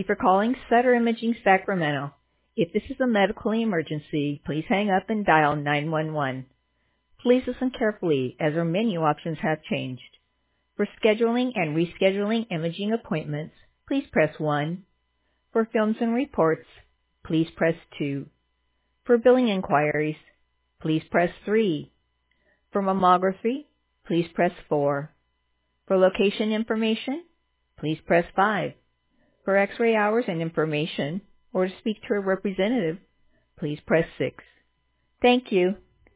Thank you for calling Sutter Imaging Sacramento. If this is a medical emergency, please hang up and dial 911. Please listen carefully as our menu options have changed. For scheduling and rescheduling imaging appointments, please press 1. For films and reports, please press 2. For billing inquiries, please press 3. For mammography, please press 4. For location information, please press 5. For X-ray hours and information, or to speak to a representative, please press 6. Thank you.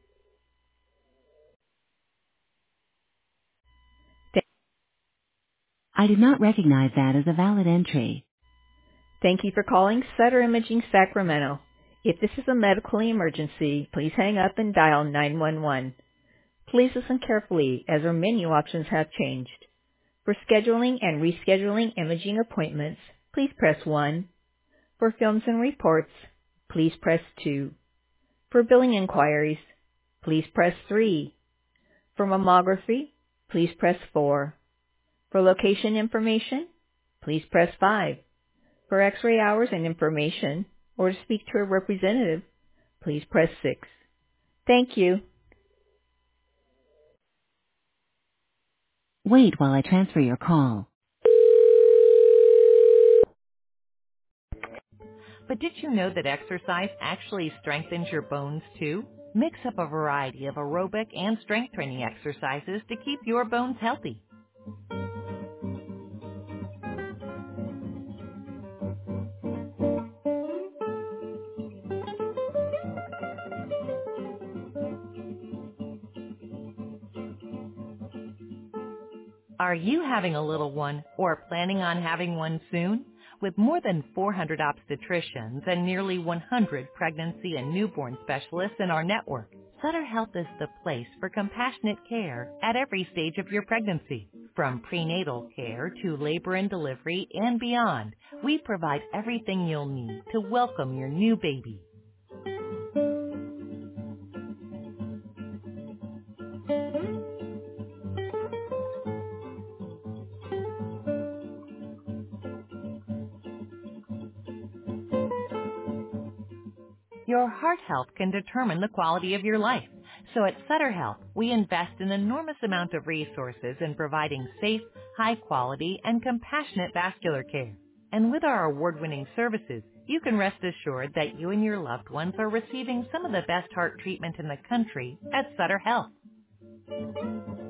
I did not recognize that as a valid entry. Thank you for calling Sutter Imaging Sacramento. If this is a medical emergency, please hang up and dial 911. Please listen carefully as our menu options have changed. For scheduling and rescheduling imaging appointments, please press 1. For films and reports, please press 2. For billing inquiries, please press 3. For mammography, please press 4. For location information, please press 5. For X-ray hours and information, or to speak to a representative, please press 6. Thank you. Wait while I transfer your call. But did you know that exercise actually strengthens your bones too? Mix up a variety of aerobic and strength training exercises to keep your bones healthy. Are you having a little one or planning on having one soon? With more than 400 obstetricians and nearly 100 pregnancy and newborn specialists in our network, Sutter Health is the place for compassionate care at every stage of your pregnancy. From prenatal care to labor and delivery and beyond, we provide everything you'll need to welcome your new baby. Your heart health can determine the quality of your life. So at Sutter Health, we invest an enormous amount of resources in providing safe, high quality, and compassionate vascular care. And with our award-winning services, you can rest assured that you and your loved ones are receiving some of the best heart treatment in the country at Sutter Health.